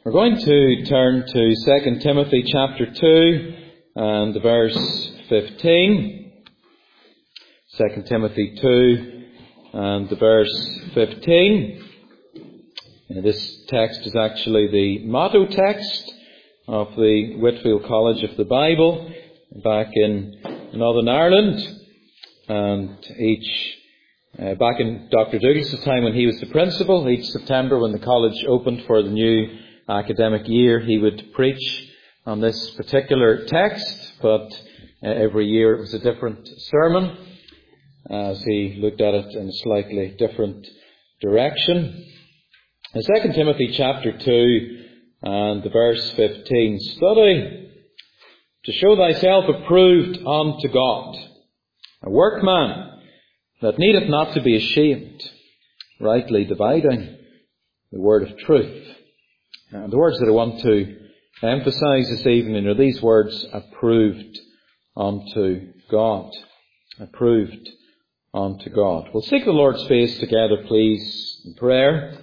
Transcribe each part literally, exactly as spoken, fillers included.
We're going to turn to Second Timothy chapter two and verse fifteen. Second Timothy two and the verse fifteen. And this text is actually the motto text of the Whitfield College of the Bible back in Northern Ireland. And each, uh, back in Doctor Douglas's time when he was the principal, each September when the college opened for the new academic year, he would preach on this particular text, but uh, every year it was a different sermon as he looked at it in a slightly different direction. In Second Timothy chapter two and the verse fifteen, study to show thyself approved unto God, a workman that needeth not to be ashamed, rightly dividing the word of truth. And the words that I want to emphasize this evening are these words, approved unto God. Approved unto God. We'll seek the Lord's face together, please, in prayer.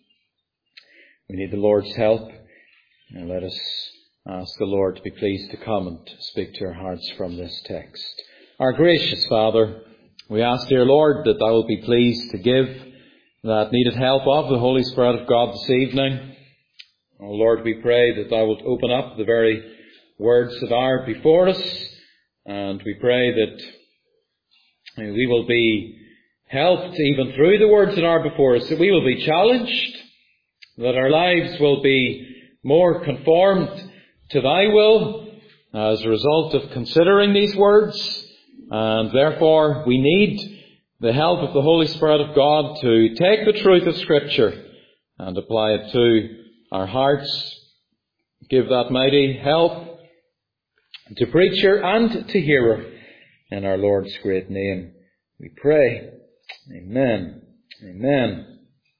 We need the Lord's help. And let us ask the Lord to be pleased to come and speak to our hearts from this text. Our gracious Father, we ask, dear Lord, that thou wilt be pleased to give that needed help of the Holy Spirit of God this evening. Oh Lord, we pray that thou wilt open up the very words that are before us, and we pray that we will be helped even through the words that are before us, that we will be challenged, that our lives will be more conformed to thy will as a result of considering these words, and therefore we need the help of the Holy Spirit of God to take the truth of Scripture and apply it to our hearts. Give that mighty help to preacher and to hearer in our Lord's great name, we pray. Amen. Amen.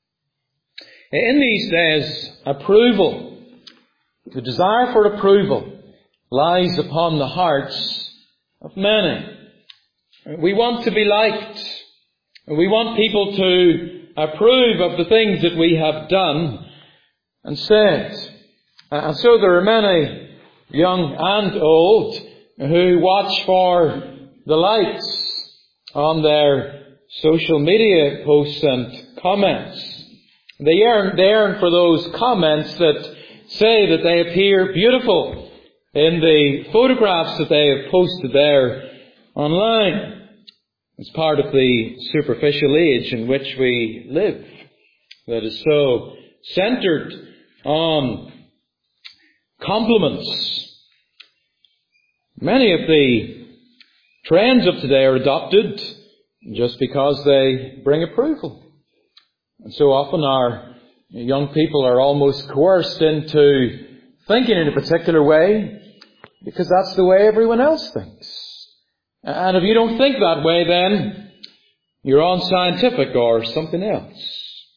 In these days, approval, the desire for approval, lies upon the hearts of many. We want to be liked. We want people to approve of the things that we have done and said. And so there are many, young and old, who watch for the likes on their social media posts and comments. They yearn, they yearn for those comments that say that they appear beautiful in the photographs that they have posted there online. It's part of the superficial age in which we live that is so centred on compliments. Many of the trends of today are adopted just because they bring approval. And so often our young people are almost coerced into thinking in a particular way because that's the way everyone else thinks. And if you don't think that way, then you're unscientific or something else.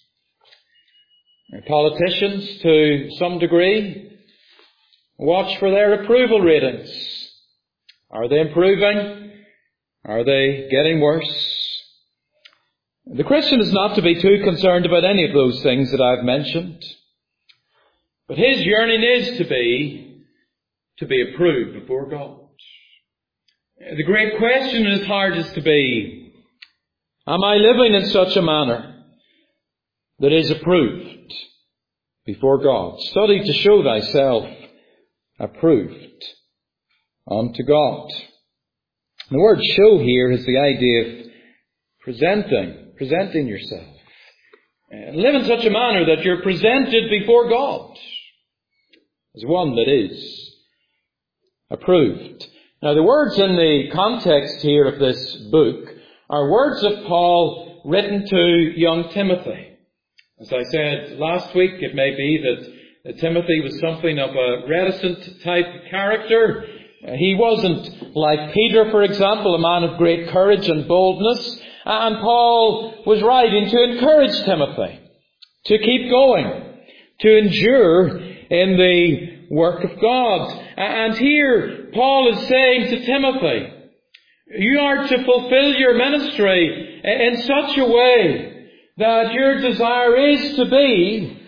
And politicians, to some degree, watch for their approval ratings. Are they improving? Are they getting worse? The Christian is not to be too concerned about any of those things that I've mentioned. But his yearning is to be, to be approved before God. The great question in his heart is to be, am I living in such a manner that is approved before God? Study to show thyself approved unto God. The word show here has the idea of presenting, presenting yourself. And live in such a manner that you're presented before God as one that is approved. Now the words in the context here of this book are words of Paul written to young Timothy. As I said last week, it may be that Timothy was something of a reticent type of character. He wasn't like Peter, for example, a man of great courage and boldness. And Paul was writing to encourage Timothy to keep going, to endure in the work of God. And here Paul is saying to Timothy, you are to fulfill your ministry in such a way that your desire is to be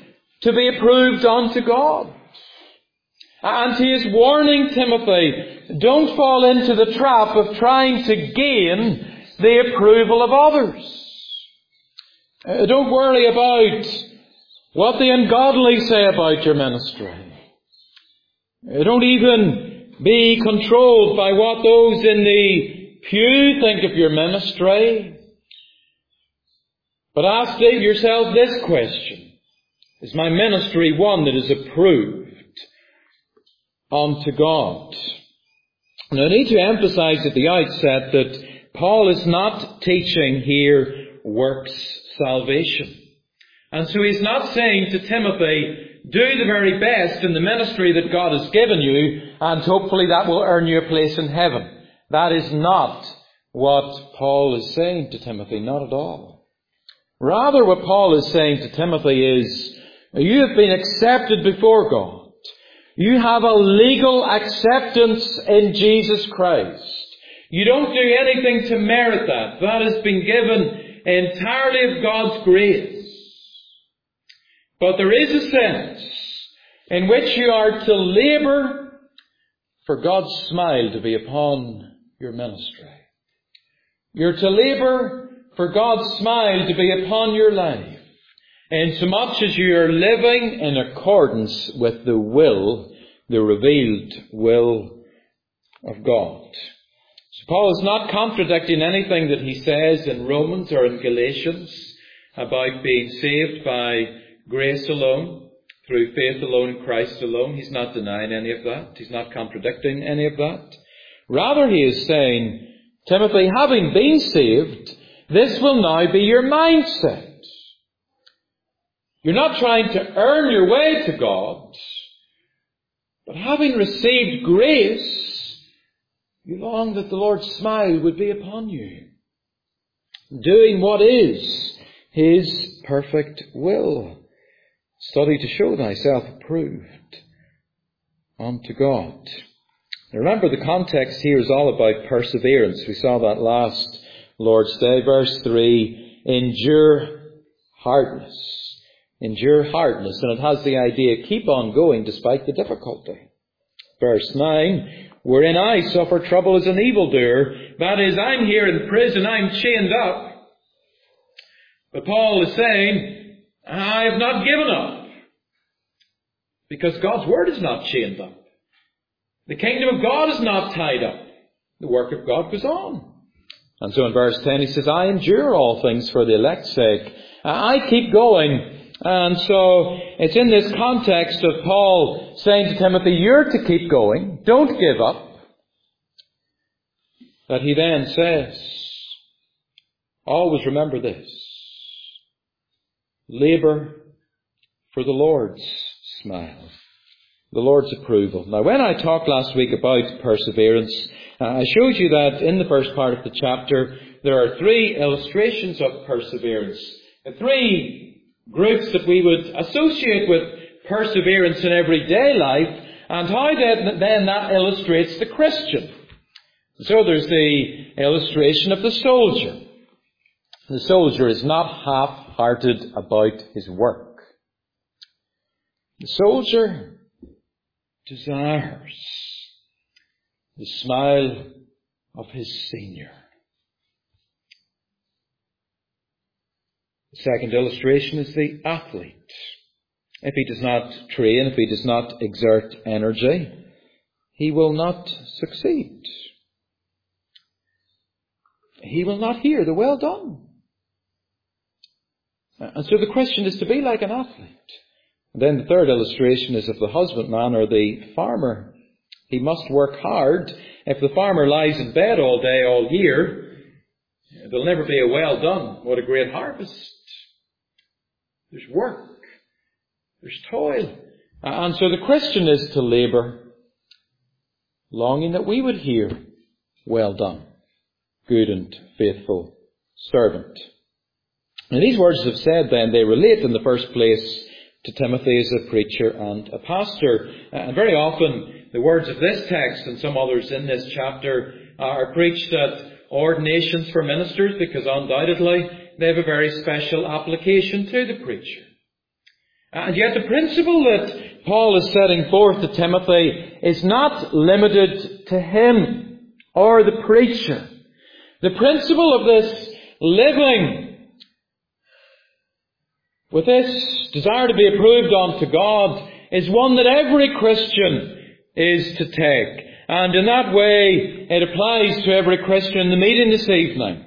to be approved unto God. And he is warning Timothy, don't fall into the trap of trying to gain the approval of others. Uh, don't worry about what the ungodly say about your ministry. Uh, don't even be controlled by what those in the pew think of your ministry. But ask yourself this question: is my ministry one that is approved unto God? And I need to emphasize at the outset that Paul is not teaching here works salvation. And so he's not saying to Timothy, do the very best in the ministry that God has given you, and hopefully that will earn you a place in heaven. That is not what Paul is saying to Timothy, not at all. Rather, what Paul is saying to Timothy is, you have been accepted before God. You have a legal acceptance in Jesus Christ. You don't do anything to merit that. That has been given entirely of God's grace. But there is a sense in which you are to labour for God's smile to be upon your ministry. You're to labour for God's smile to be upon your life, insomuch as you are living in accordance with the will, the revealed will of God. So Paul is not contradicting anything that he says in Romans or in Galatians about being saved by grace alone, through faith alone in Christ alone. He's not denying any of that. He's not contradicting any of that. Rather, he is saying, Timothy, having been saved, this will now be your mindset. You're not trying to earn your way to God, but having received grace, you long that the Lord's smile would be upon you, doing what is His perfect will. Study to show thyself approved unto God. Now remember, the context here is all about perseverance. We saw that last Lord's Day. Verse three, endure hardness. Endure hardness. And it has the idea, keep on going despite the difficulty. Verse nine, wherein I suffer trouble as an evildoer. That is, I'm here in prison, I'm chained up. But Paul is saying, I have not given up. Because God's word is not chained up. The kingdom of God is not tied up. The work of God goes on. And so in verse ten he says, I endure all things for the elect's sake. I keep going. And so it's in this context of Paul saying to Timothy, you're to keep going. Don't give up. That he then says, always remember this. Labour for the Lord's smile. The Lord's approval. Now, when I talked last week about perseverance, uh, I showed you that in the first part of the chapter, there are three illustrations of perseverance. The three groups that we would associate with perseverance in everyday life, and how then, then that illustrates the Christian. So there's the illustration of the soldier. The soldier is not half-hearted about his work. The soldier desires the smile of his senior. The second illustration is the athlete. If he does not train, if he does not exert energy, he will not succeed. He will not hear the well done. And so the Christian is to be like an athlete. And then the third illustration is of the husbandman or the farmer. He must work hard. If the farmer lies in bed all day, all year, there'll never be a well done. What a great harvest. There's work. There's toil. And so the Christian is to labour, longing that we would hear, well done, good and faithful servant. And these words I've said then, they relate in the first place to Timothy as a preacher and a pastor. And very often the words of this text and some others in this chapter are preached at ordinations for ministers, because undoubtedly they have a very special application to the preacher. And yet the principle that Paul is setting forth to Timothy is not limited to him or the preacher. The principle of this living with this desire to be approved unto God is one that every Christian is to take. And in that way, it applies to every Christian in the meeting this evening.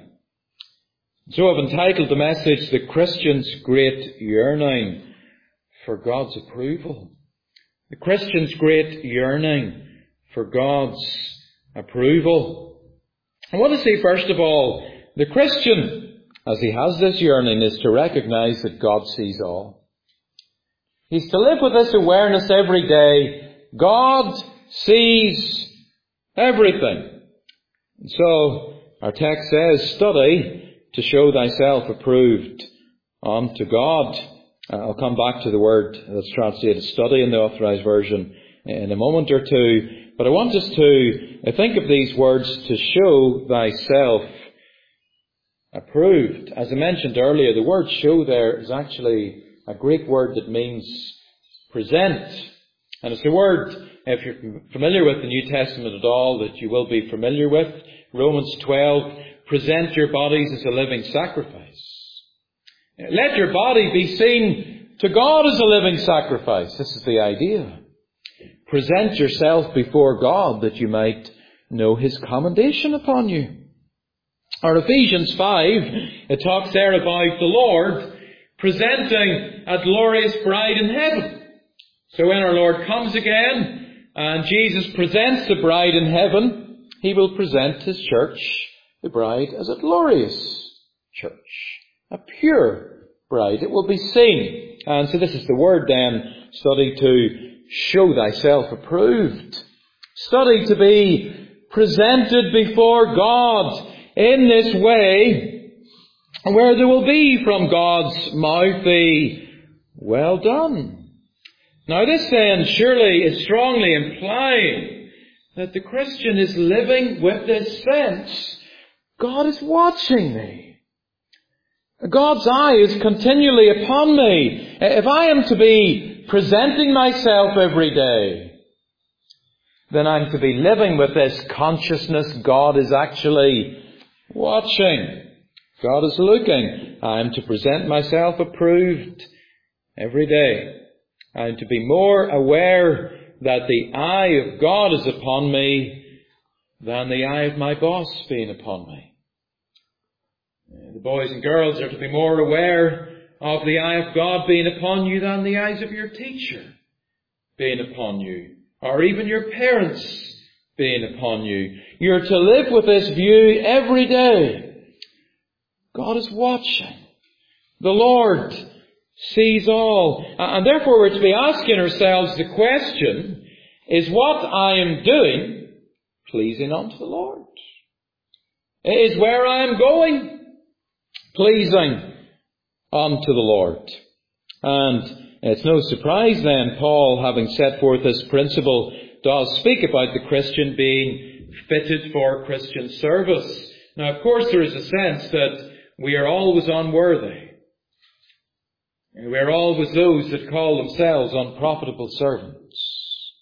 So I've entitled the message, The Christian's Great Yearning for God's Approval. The Christian's great yearning for God's approval. I want to say, first of all, the Christian, as he has this yearning, is to recognize that God sees all. He's to live with this awareness every day. God sees everything. And so, our text says, study to show thyself approved unto God. Uh, I'll come back to the word that's translated study in the Authorized Version in a moment or two. But I want us to think of these words, to show thyself approved. As I mentioned earlier, the word show there is actually a Greek word that means present. And it's a word, if you're familiar with the New Testament at all, that you will be familiar with. Romans twelve, present your bodies as a living sacrifice. Let your body be seen to God as a living sacrifice. This is the idea. Present yourself before God that you might know His commendation upon you. Or Ephesians five, it talks there about the Lord presenting a glorious bride in heaven. So when our Lord comes again and Jesus presents the bride in heaven, He will present His church, the bride, as a glorious church. A pure bride. It will be seen. And so this is the word then, study to show thyself approved. Study to be presented before God in this way, where there will be from God's mouth a well done. Now this then surely is strongly implying that the Christian is living with this sense, God is watching me. God's eye is continually upon me. If I am to be presenting myself every day, then I'm to be living with this consciousness God is actually watching. God is looking. I'm to present myself approved every day. I'm to be more aware that the eye of God is upon me than the eye of my boss being upon me. The boys and girls are to be more aware of the eye of God being upon you than the eyes of your teacher being upon you, or even your parents being upon you. You're to live with this view every day. God is watching. The Lord sees all. And therefore we're to be asking ourselves the question, is what I am doing pleasing unto the Lord? Is where I am going pleasing unto the Lord? And it's no surprise then, Paul, having set forth this principle, does speak about the Christian being fitted for Christian service. Now, of course, there is a sense that we are always unworthy. We are always those that call themselves unprofitable servants.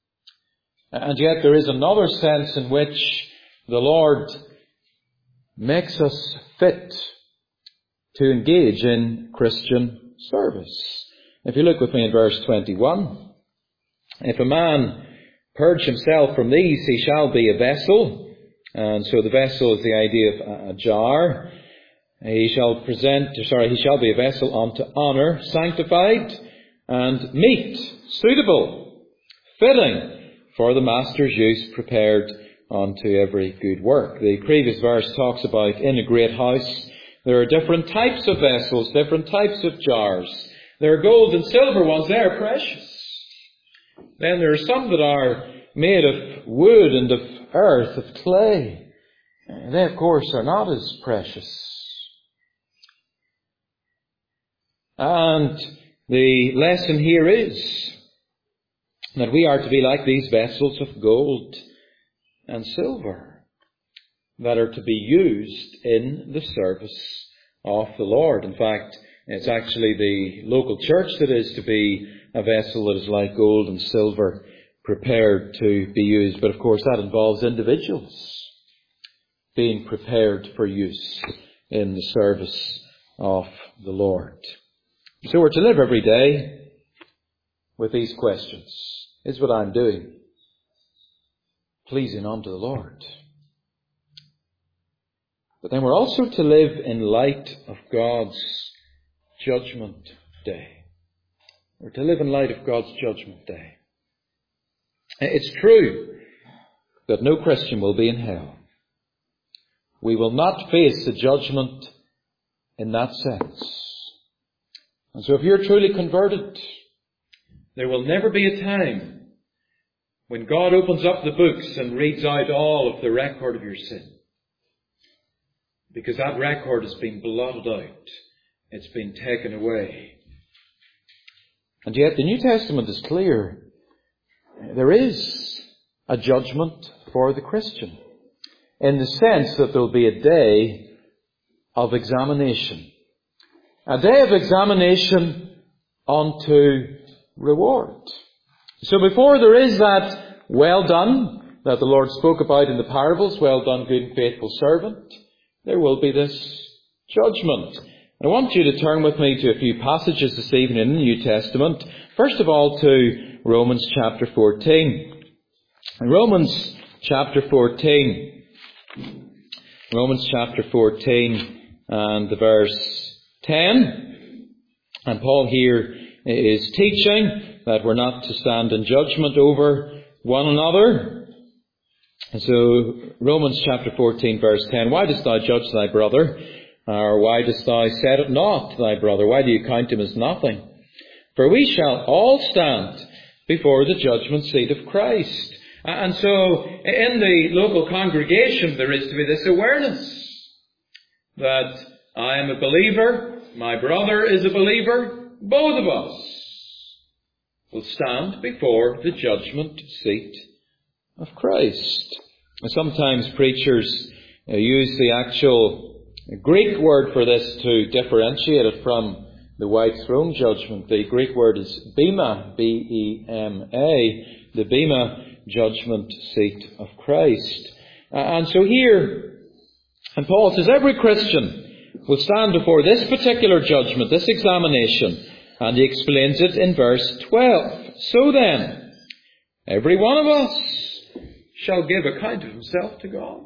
And yet there is another sense in which the Lord makes us fit to engage in Christian service. If you look with me in verse twenty-one, if a man purge himself from these, he shall be a vessel. And so the vessel is the idea of a jar. He shall present, sorry, he shall be a vessel unto honour, sanctified and meet, suitable, fitting for the master's use, prepared unto every good work. The previous verse talks about in a great house there are different types of vessels, different types of jars. There are gold and silver ones, they are precious. Then there are some that are made of wood and of earth, of clay. They, of course, are not as precious. And the lesson here is that we are to be like these vessels of gold and silver that are to be used in the service of the Lord. In fact, It's actually the local church that is to be a vessel that is like gold and silver, prepared to be used. But of course that involves individuals being prepared for use in the service of the Lord. So we're to live every day with these questions. Is what I'm doing pleasing unto the Lord? But then we're also to live in light of God's judgment day. We're to live in light of God's judgment day. It's true that no Christian will be in hell. We will not face the judgment in that sense. And so if you're truly converted, there will never be a time when God opens up the books and reads out all of the record of your sin. Because that record has been blotted out. It's been taken away. And yet the New Testament is clear. There is a judgment for the Christian, in the sense that there will be a day of examination. A day of examination unto reward. So before there is that well done that the Lord spoke about in the parables, well done, good and faithful servant, there will be this judgment. I want you to turn with me to a few passages this evening in the New Testament. First of all to Romans chapter fourteen. In Romans chapter fourteen. Romans chapter fourteen and the verse ten. And Paul here is teaching that we're not to stand in judgment over one another. And so Romans chapter fourteen verse ten. Why dost thou judge thy brother? Or why dost thou set it not thy brother? Why do you count him as nothing? For we shall all stand before the judgment seat of Christ. And so in the local congregation there is to be this awareness that I am a believer, my brother is a believer, both of us will stand before the judgment seat of Christ. Sometimes preachers use the actual Greek word for this to differentiate it from the white throne judgment. The Greek word is bema, B E M A, the bema judgment seat of Christ. And so here, and Paul says every Christian will stand before this particular judgment, this examination, and he explains it in verse twelve. So then, every one of us shall give account of himself to God.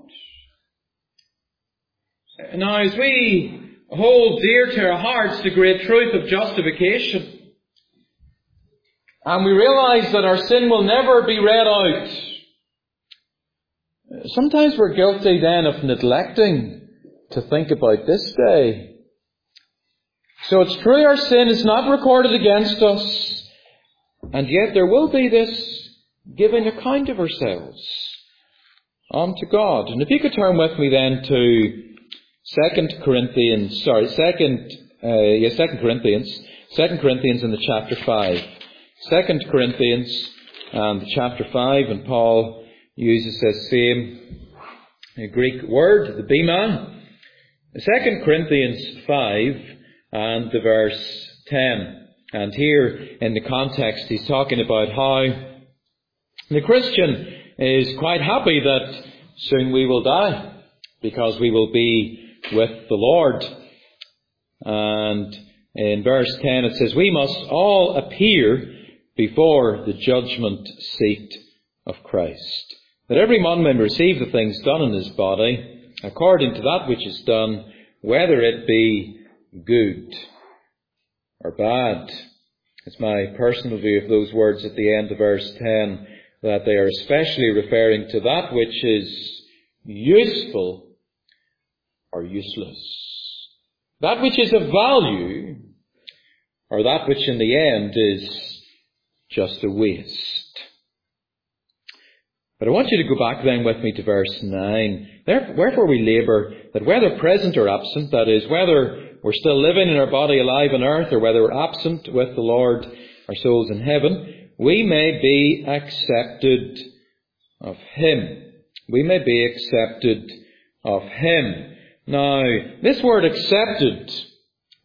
Now, as we hold dear to our hearts the great truth of justification, and we realize that our sin will never be read out, sometimes we're guilty then of neglecting to think about this day. So it's true our sin is not recorded against us, and yet there will be this giving account of ourselves unto God. And if you could turn with me then to Second Corinthians, sorry, Second, uh, yeah, Second Corinthians, Second Corinthians in the chapter five. Second Corinthians and the chapter five, and Paul uses this same Greek word, the bema. Second Corinthians five and the verse ten. And here in the context he's talking about how the Christian is quite happy that soon we will die, because we will be with the Lord. And in verse ten it says, we must all appear before the judgment seat of Christ, that every man may receive the things done in his body, according to that which is done, whether it be good or bad. It's my personal view of those words at the end of verse ten, that they are especially referring to that which is useful or useless. That which is of value, or that which in the end is just a waste. But I want you to go back then with me to verse nine. Wherefore we labour, that whether present or absent, that is, whether we're still living in our body alive on earth, or whether we're absent with the Lord, our souls in heaven, we may be accepted of Him. We may be accepted of Him. Now, this word accepted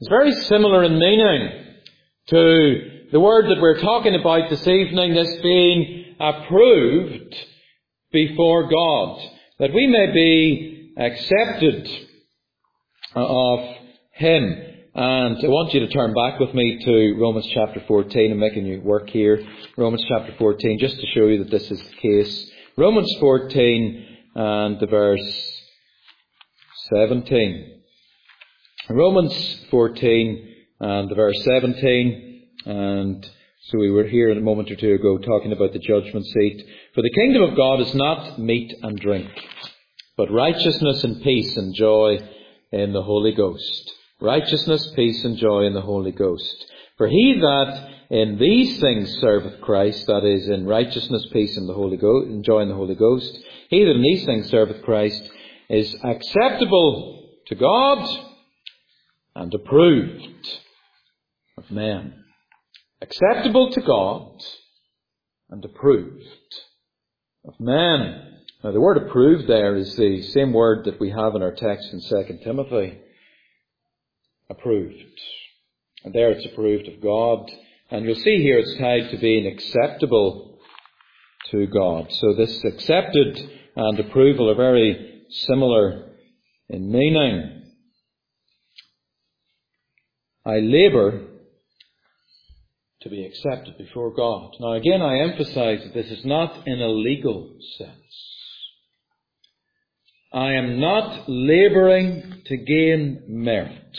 It's very similar in meaning to the word that we're talking about this evening, this being approved before God, that we may be accepted of Him. And I want you to turn back with me to Romans chapter fourteen. I'm making you work here. Romans chapter fourteen, just to show you that this is the case. Romans fourteen and the verse seventeen. Romans fourteen and the verse seventeen. And so we were here a moment or two ago talking about the judgment seat. For the kingdom of God is not meat and drink, but righteousness and peace and joy in the Holy Ghost. Righteousness, peace and joy in the Holy Ghost. For he that in these things serveth Christ, that is, in righteousness, peace and the Holy Ghost, and joy in the Holy Ghost, he that in these things serveth Christ is acceptable to God and approved of men. Acceptable to God and approved of men. Now the word approved there is the same word that we have in our text in Second Timothy. Approved. And there it's approved of God. And you'll see here it's tied to being acceptable to God. So this accepted and approval are very similar in meaning. I labour to be accepted before God. Now again I emphasize that this is not in a legal sense. I am not labouring to gain merit,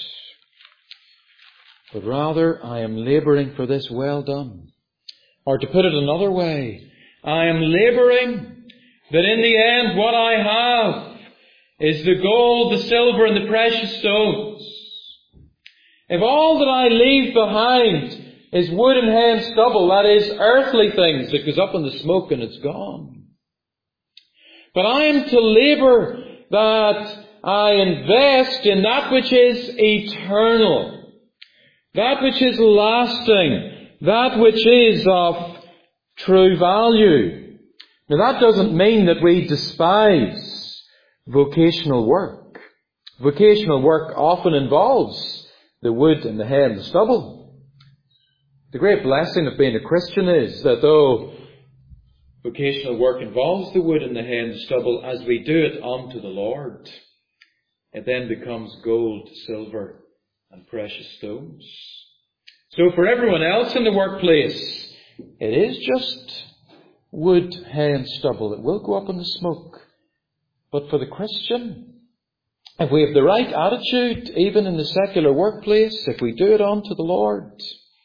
but rather I am labouring for this well done. Or to put it another way, I am labouring that in the end what I have is the gold, the silver and the precious stones. If all that I leave behind is wood and hay and stubble, that is earthly things that goes up in the smoke and it's gone. But I am to labour that I invest in that which is eternal, that which is lasting, that which is of true value. Now that doesn't mean that we despise vocational work. Vocational work often involves the wood and the hay and the stubble. The great blessing of being a Christian is that though vocational work involves the wood and the hay and the stubble, as we do it unto the Lord, it then becomes gold, silver and precious stones. So for everyone else in the workplace, it is just wood, hay and stubble. It will go up in the smoke. But for the Christian, if we have the right attitude, even in the secular workplace, if we do it unto the Lord,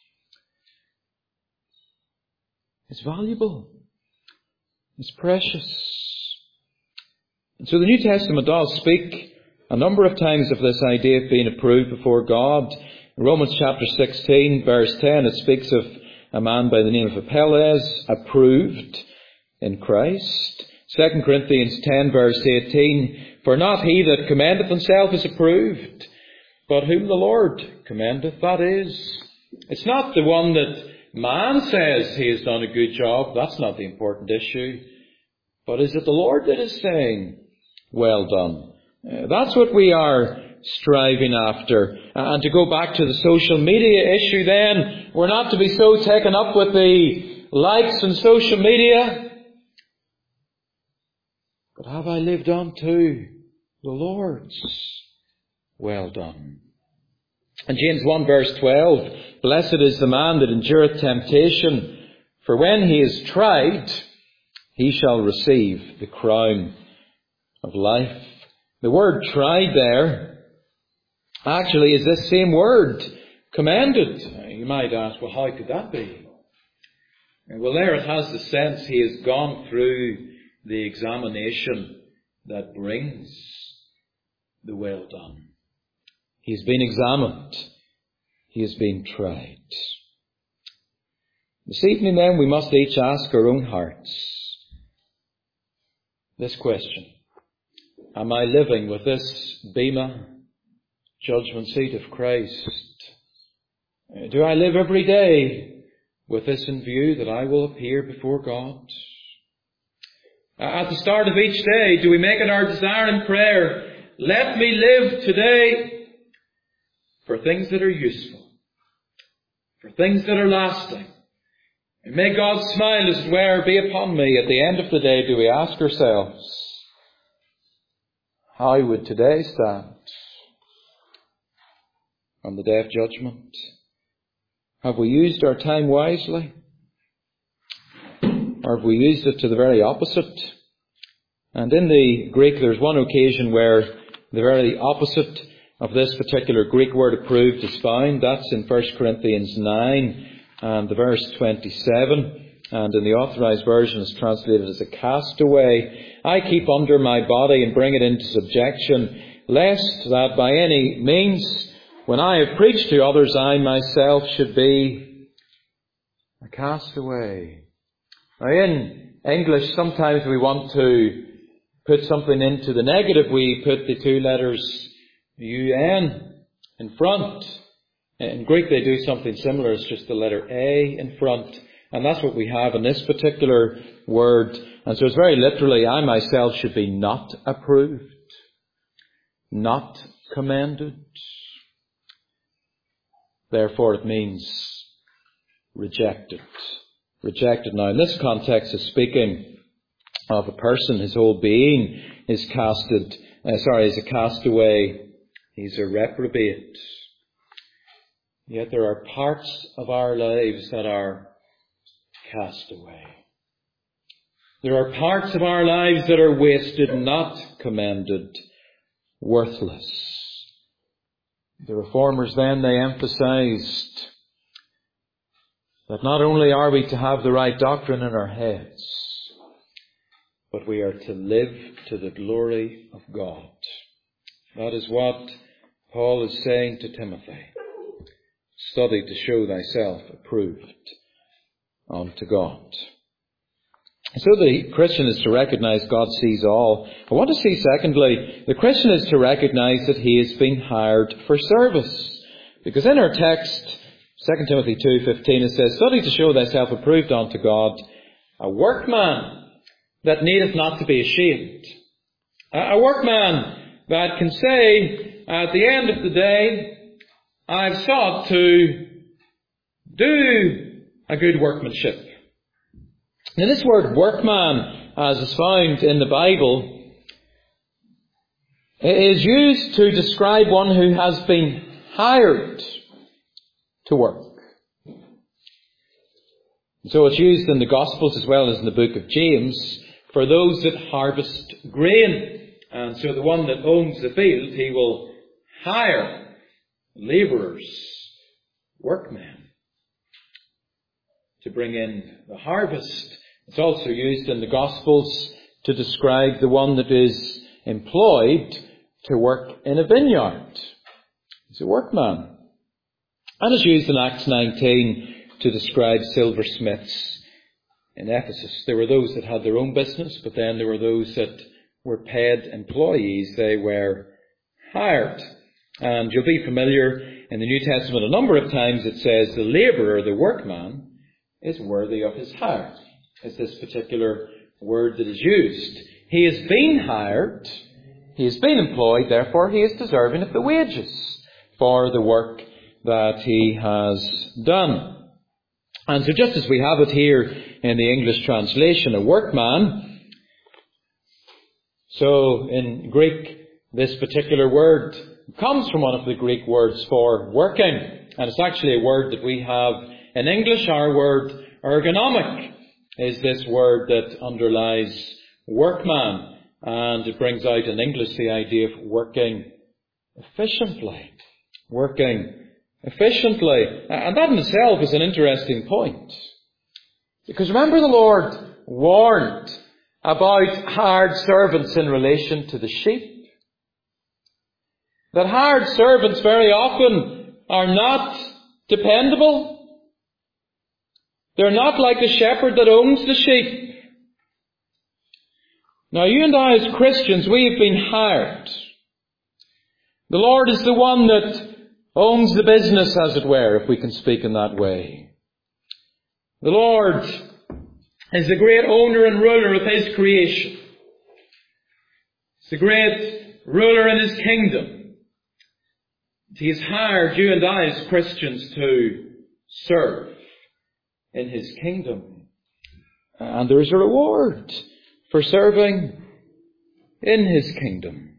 it's valuable. It's precious. And so the New Testament does speak a number of times of this idea of being approved before God. In Romans chapter sixteen, verse ten, it speaks of a man by the name of Apelles, approved in Christ. Second Corinthians ten, verse eighteen, for not he that commendeth himself is approved, but whom the Lord commendeth, that is. It's not the one that man says he has done a good job. That's not the important issue. But is it the Lord that is saying, well done? Uh, that's what we are striving after. Uh, and to go back to the social media issue then, we're not to be so taken up with the likes on social media. But have I lived unto the Lord's well done? And James one verse twelve, blessed is the man that endureth temptation, for when he is tried, he shall receive the crown of life. The word tried there actually is this same word, commended. You might ask, well, how could that be? Well, there it has the sense he has gone through the examination that brings the well done. He's been examined. He has been tried. This evening then we must each ask our own hearts this question. Am I living with this bema, judgment seat of Christ? Do I live every day with this in view, that I will appear before God? At the start of each day, do we make it our desire in prayer, let me live today for things that are useful, for things that are lasting. And may God's smile, as it were, be upon me. At the end of the day, do we ask ourselves, how would today stand on the day of judgment? Have we used our time wisely? Or have we used it to the very opposite? And in the Greek, there's one occasion where the very opposite of this particular Greek word approved is found. That's in First Corinthians nine and the verse twenty-seven. And in the Authorized Version it's translated as a castaway. I keep under my body and bring it into subjection, lest that by any means, when I have preached to others, I myself should be a castaway. Now in English, sometimes we want to put something into the negative. We put the two letters U N in front. In Greek they do something similar. It's just the letter A in front. And that's what we have in this particular word. And so it's very literally, I myself should be not approved, not commended. Therefore it means rejected. Rejected. Now in this context is speaking of a person, his whole being is casted, uh, sorry, is a castaway. He's a reprobate. Yet there are parts of our lives that are cast away. There are parts of our lives that are wasted, not commended, worthless. The Reformers then, they emphasized that not only are we to have the right doctrine in our heads, but we are to live to the glory of God. That is what Paul is saying to Timothy. Study to show thyself approved unto God. So the Christian is to recognize God sees all. I want to see, secondly, the Christian is to recognize that he is being hired for service. Because in our text, Second Timothy two fifteen, it says, study to show thyself approved unto God, a workman that needeth not to be ashamed. A workman that can say, at the end of the day, I've sought to do a good workmanship. Now this word workman, as is found in the Bible, is used to describe one who has been hired to work. So it's used in the Gospels as well as in the book of James for those that harvest grain. And so the one that owns the field, he will hire labourers, workmen, to bring in the harvest. It's also used in the Gospels to describe the one that is employed to work in a vineyard. He's a workman. And it's used in Acts nineteen to describe silversmiths in Ephesus. There were those that had their own business, but then there were those that were paid employees. They were hired. And you'll be familiar in the New Testament a number of times it says the labourer, the workman, is worthy of his hire. It's this particular word that is used. He has been hired, he has been employed, therefore he is deserving of the wages for the work that he has done. And so just as we have it here in the English translation, a workman, so in Greek this particular word comes from one of the Greek words for working. And it's actually a word that we have in English. Our word ergonomic is this word that underlies workman. And it brings out in English the idea of working efficiently. Working efficiently. And that in itself is an interesting point. Because remember the Lord warned about hired servants in relation to the sheep. That hired servants very often are not dependable. They're not like the shepherd that owns the sheep. Now you and I as Christians, we have been hired. The Lord is the one that owns the business, as it were, if we can speak in that way. The Lord is the great owner and ruler of His creation. He's the great ruler in His kingdom. He has hired you and I as Christians to serve in His kingdom. And there is a reward for serving in His kingdom.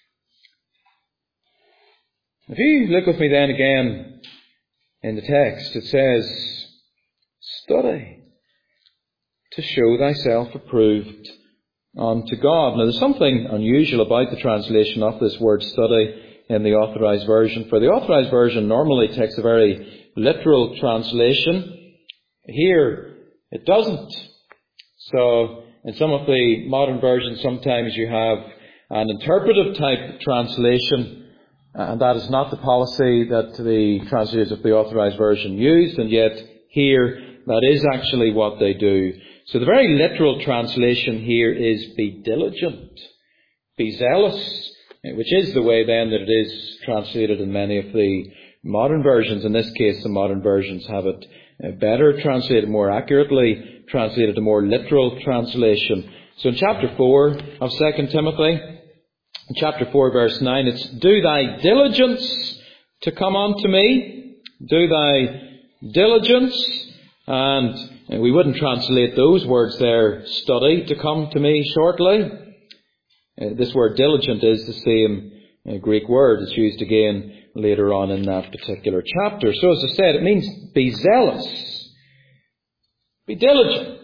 If you look with me then again in the text, it says, study to show thyself approved unto God. Now there's something unusual about the translation of this word study in the Authorized Version. For the Authorized Version normally takes a very literal translation. Here it doesn't. So in some of the modern versions sometimes you have an interpretive type translation, and that is not the policy that the translators of the Authorized Version used, and yet here that is actually what they do. So the very literal translation here is be diligent, be zealous, which is the way then that it is translated in many of the modern versions. In this case, the modern versions have it better translated, more accurately translated, a more literal translation. So in chapter four of Second Timothy, in chapter four verse nine, it's, do thy diligence to come unto me, do thy diligence. And we wouldn't translate those words there, study, to come to me shortly. Uh, this word diligent is the same uh, Greek word. It's used again later on in that particular chapter. So as I said, it means be zealous, be diligent.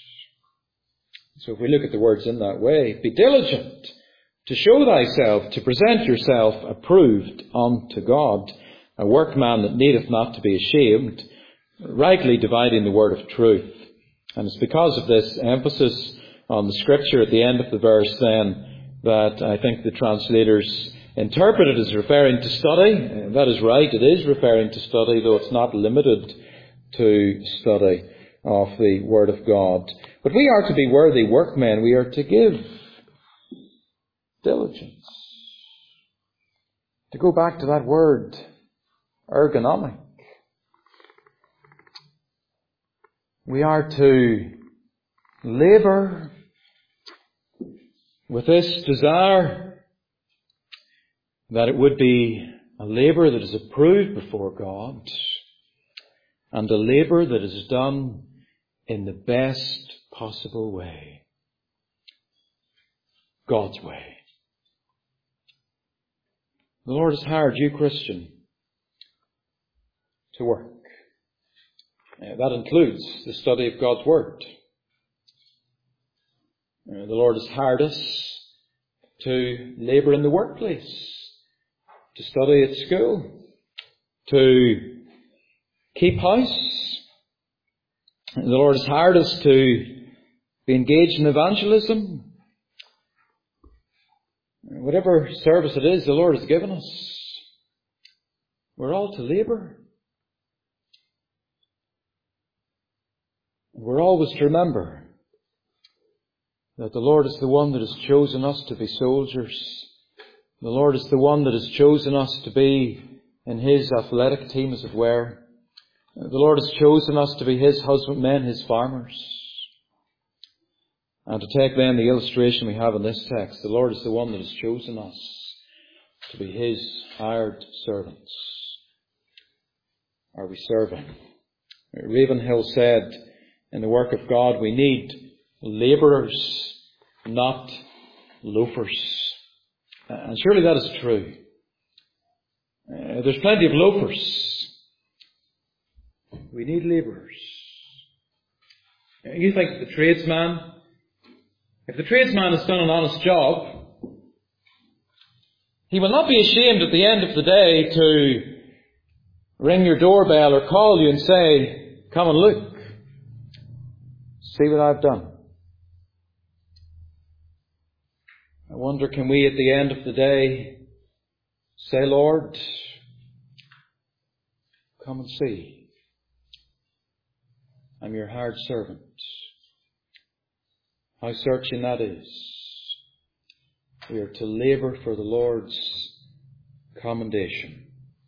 So if we look at the words in that way, be diligent to show thyself, to present yourself approved unto God, a workman that needeth not to be ashamed, rightly dividing the word of truth. And it's because of this emphasis on the scripture at the end of the verse then that I think the translators interpret it as referring to study. That is right, it is referring to study, though it's not limited to study of the Word of God. But we are to be worthy workmen. We are to give diligence. To go back to that word, ergonomic. We are to labour with this desire that it would be a labour that is approved before God, and a labour that is done in the best possible way. God's way. The Lord has hired you, Christian, to work. Uh, that includes the study of God's Word. Uh, the Lord has hired us to labour in the workplace, to study at school, to keep house. And the Lord has hired us to be engaged in evangelism. Whatever service it is the Lord has given us, we're all to labour. We're always to remember that the Lord is the one that has chosen us to be soldiers. The Lord is the one that has chosen us to be in His athletic team, as it were. The Lord has chosen us to be His husbandmen, His farmers. And to take then the illustration we have in this text, the Lord is the one that has chosen us to be His hired servants. Are we serving? Ravenhill said, in the work of God, we need labourers, not loafers. And surely that is true. Uh, there's plenty of loafers. We need labourers. You think the tradesman, if the tradesman has done an honest job, he will not be ashamed at the end of the day to ring your doorbell or call you and say, come and look. See what I've done. I wonder, can we at the end of the day say, Lord, come and see. I'm your hired servant. How searching that is. We are to labour for the Lord's commendation.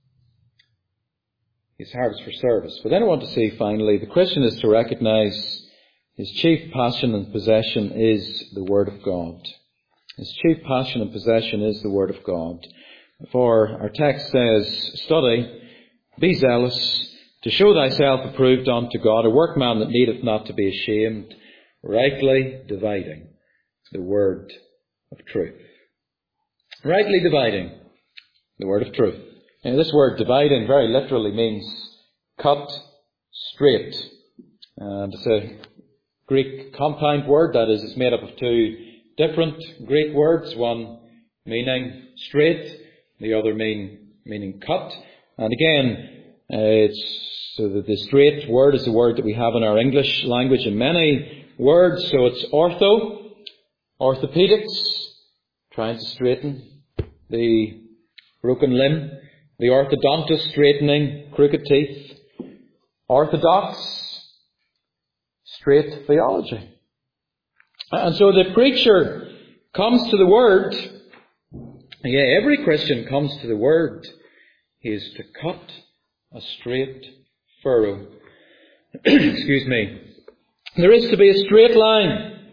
He's hired us for service. But then I want to say finally, the Christian is to recognise his chief passion and possession is the Word of God. His chief passion and possession is the Word of God. For our text says, "Study, be zealous, to show thyself approved unto God, a workman that needeth not to be ashamed, rightly dividing the word of truth." Rightly dividing the word of truth. Now, this word dividing very literally means cut straight. And it's a Greek compound word, that is, it's made up of two different Greek words, one meaning straight, the other mean, meaning cut. And again, uh, it's so that the straight word is the word that we have in our English language in many words. So it's ortho, orthopedics, trying to straighten the broken limb, the orthodontist straightening crooked teeth, orthodox, straight theology. And so the preacher comes to the Word. Yeah, every Christian comes to the Word. He is to cut a straight furrow. Excuse me. There is to be a straight line.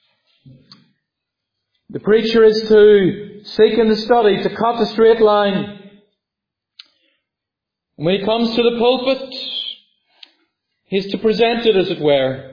The preacher is to seek in the study to cut a straight line. When he comes to the pulpit, he is to present it, as it were.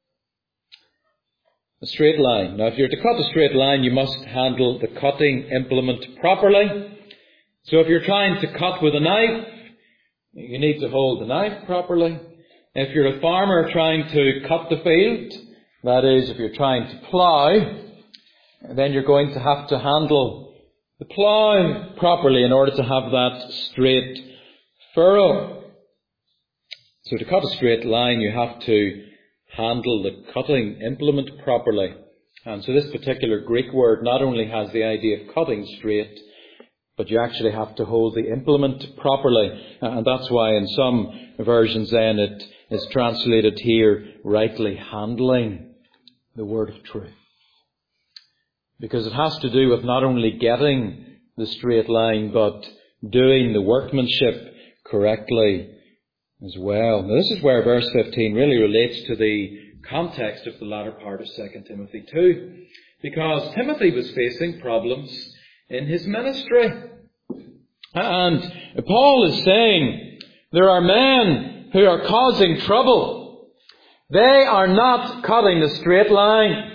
A straight line. Now, if you're to cut a straight line, you must handle the cutting implement properly. So if you're trying to cut with a knife, you need to hold the knife properly. If you're a farmer trying to cut the field, that is, if you're trying to plough, then you're going to have to handle the plough properly in order to have that straight furrow. So to cut a straight line, you have to handle the cutting implement properly. And so this particular Greek word not only has the idea of cutting straight, but you actually have to hold the implement properly. And that's why in some versions then it is translated here, rightly handling the word of truth. Because it has to do with not only getting the straight line, but doing the workmanship correctly as well. Now, this is where verse fifteen really relates to the context of the latter part of Second Timothy two. Because Timothy was facing problems in his ministry. And Paul is saying, there are men who are causing trouble. They are not cutting the straight line.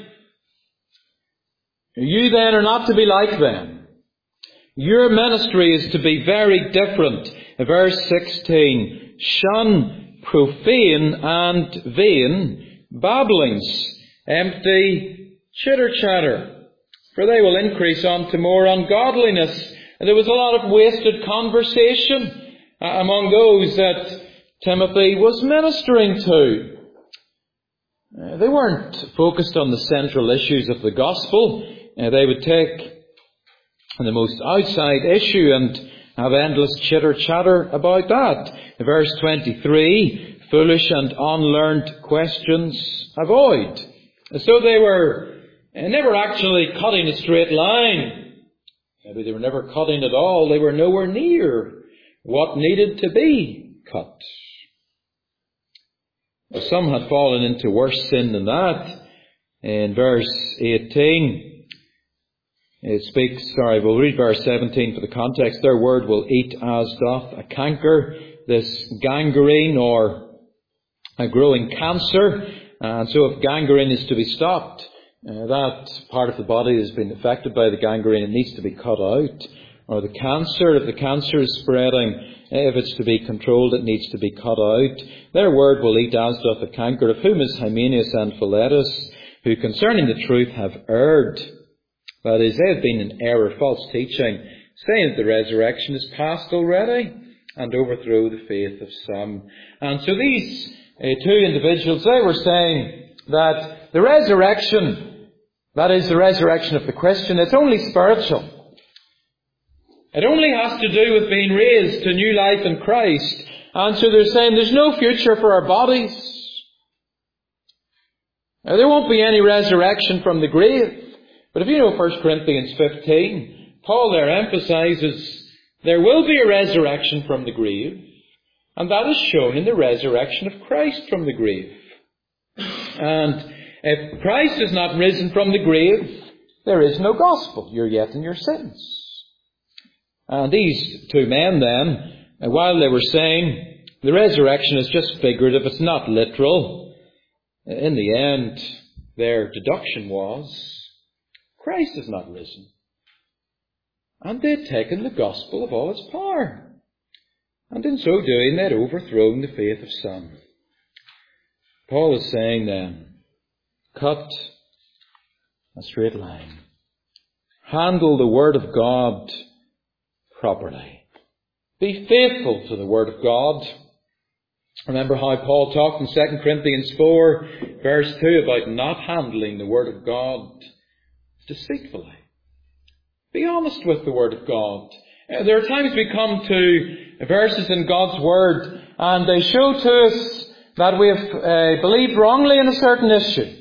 You then are not to be like them. Your ministry is to be very different. Verse sixteen, shun profane and vain babblings, empty chitter-chatter, for they will increase unto more ungodliness. And there was a lot of wasted conversation among those that Timothy was ministering to. Uh, they weren't focused on the central issues of the gospel. Uh, they would take the most outside issue and have endless chitter-chatter about that. Verse twenty-three, foolish and unlearned questions avoid. So they were never actually cutting a straight line. Maybe they were never cutting at all. They were nowhere near what needed to be cut. Some had fallen into worse sin than that. In verse eighteen, it speaks, sorry, we'll read verse seventeen for the context. Their word will eat as doth a canker, this gangrene or a growing cancer. And so if gangrene is to be stopped, uh, that part of the body that has been affected by the gangrene, it needs to be cut out. Or the cancer, if the cancer is spreading, if it's to be controlled, it needs to be cut out. Their word will eat as doth a canker, of whom is Hymenaeus and Philetus, who concerning the truth have erred. That is, they have been in error, false teaching, saying that the resurrection is past already, and overthrow the faith of some. And so these uh, two individuals, they were saying that the resurrection, that is the resurrection of the Christian, it's only spiritual. It only has to do with being raised to new life in Christ. And so they're saying there's no future for our bodies. Now, there won't be any resurrection from the grave. But if you know First Corinthians fifteen, Paul there emphasizes there will be a resurrection from the grave. And that is shown in the resurrection of Christ from the grave. And if Christ is not risen from the grave, there is no gospel. You're yet in your sins. And these two men then, while they were saying the resurrection is just figurative, it's not literal, in the end their deduction was Christ is not risen. And they'd taken the gospel of all its power. And in so doing, they'd overthrown the faith of some. Paul is saying then, cut a straight line. Handle the Word of God properly. Be faithful to the Word of God. Remember how Paul talked in Second Corinthians four, verse two, about not handling the Word of God deceitfully. Be honest with the Word of God. Uh, there are times we come to verses in God's Word and they show to us that we have uh, believed wrongly in a certain issue.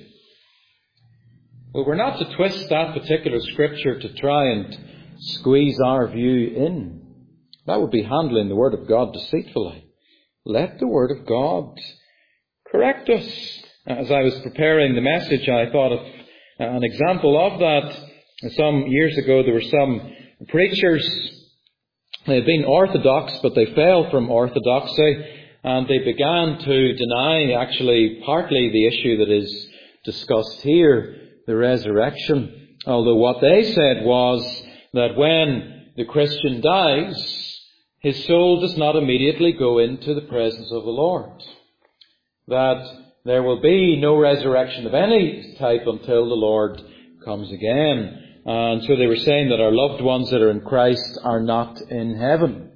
But we're not to twist that particular scripture to try and squeeze our view in. That would be handling the Word of God deceitfully. Let the Word of God correct us. As I was preparing the message, I thought of an example of that. Some years ago, there were some preachers. They had been orthodox, but they fell from orthodoxy, and they began to deny, actually, partly the issue that is discussed here, the resurrection. Although what they said was that when the Christian dies, his soul does not immediately go into the presence of the Lord. That there will be no resurrection of any type until the Lord comes again. And so they were saying that our loved ones that are in Christ are not in heaven.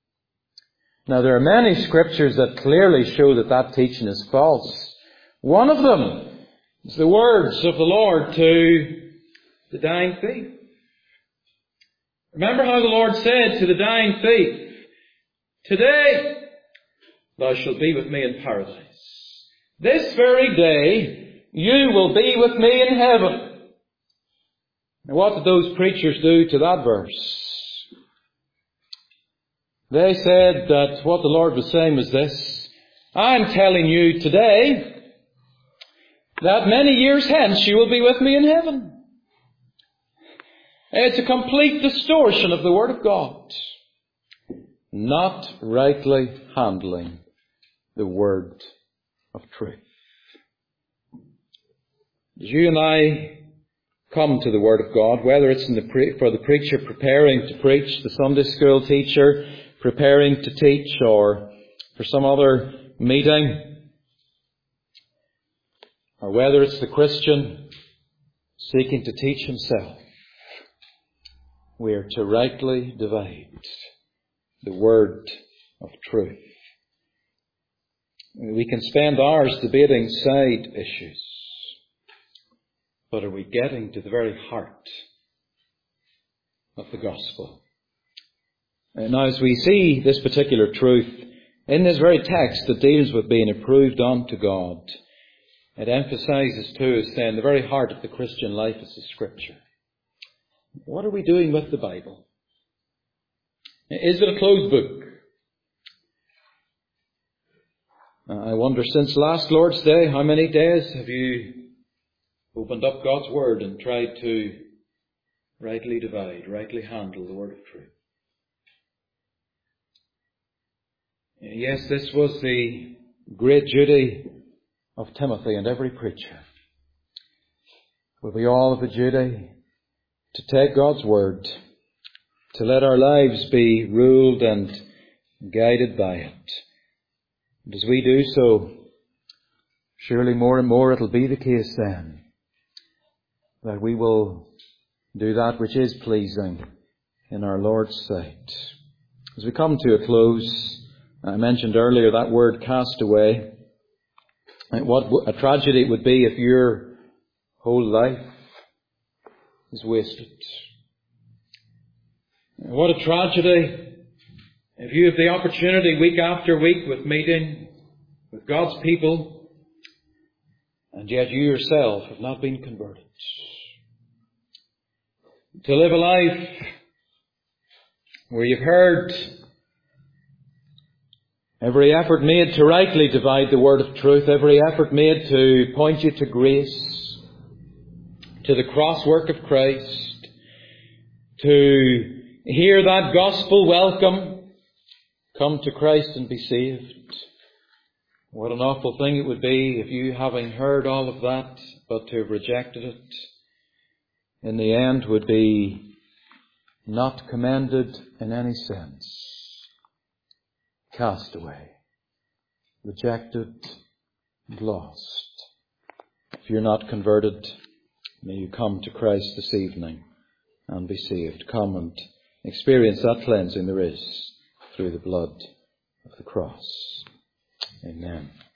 Now there are many scriptures that clearly show that that teaching is false. One of them is the words of the Lord to the dying thief. Remember how the Lord said to the dying thief, "Today thou shalt be with me in paradise. This very day you will be with me in heaven." Now what did those preachers do to that verse? They said that what the Lord was saying was this: I'm telling you today that many years hence you will be with me in heaven. It's a complete distortion of the Word of God. Not rightly handling the Word of truth. As you and I come to the Word of God, whether it's in the pre- for the preacher preparing to preach, the Sunday school teacher preparing to teach, or for some other meeting, or whether it's the Christian seeking to teach himself, we are to rightly divide the Word of truth. We can spend hours debating side issues, but are we getting to the very heart of the gospel? Now, as we see this particular truth in this very text that deals with being approved unto God, it emphasizes to us then the very heart of the Christian life is the Scripture. What are we doing with the Bible? Is it a closed book? I wonder, since last Lord's Day, how many days have you opened up God's Word and tried to rightly divide, rightly handle the Word of truth? Yes, this was the great duty of Timothy and every preacher. Will we all have a duty to take God's Word, to let our lives be ruled and guided by it. And as we do so, surely more and more it'll be the case then that we will do that which is pleasing in our Lord's sight. As we come to a close, I mentioned earlier that word cast away. What a tragedy it would be if your whole life is wasted. What a tragedy if you have the opportunity week after week with meeting with God's people, and yet you yourself have not been converted. To live a life where you've heard every effort made to rightly divide the word of truth, every effort made to point you to grace, to the cross work of Christ, to hear that gospel welcome, come to Christ and be saved. What an awful thing it would be if you, having heard all of that, but to have rejected it, in the end would be not commended in any sense. Cast away, rejected, and lost. If you're not converted, may you come to Christ this evening and be saved. Come and experience that cleansing there is through the blood of the cross. Amen.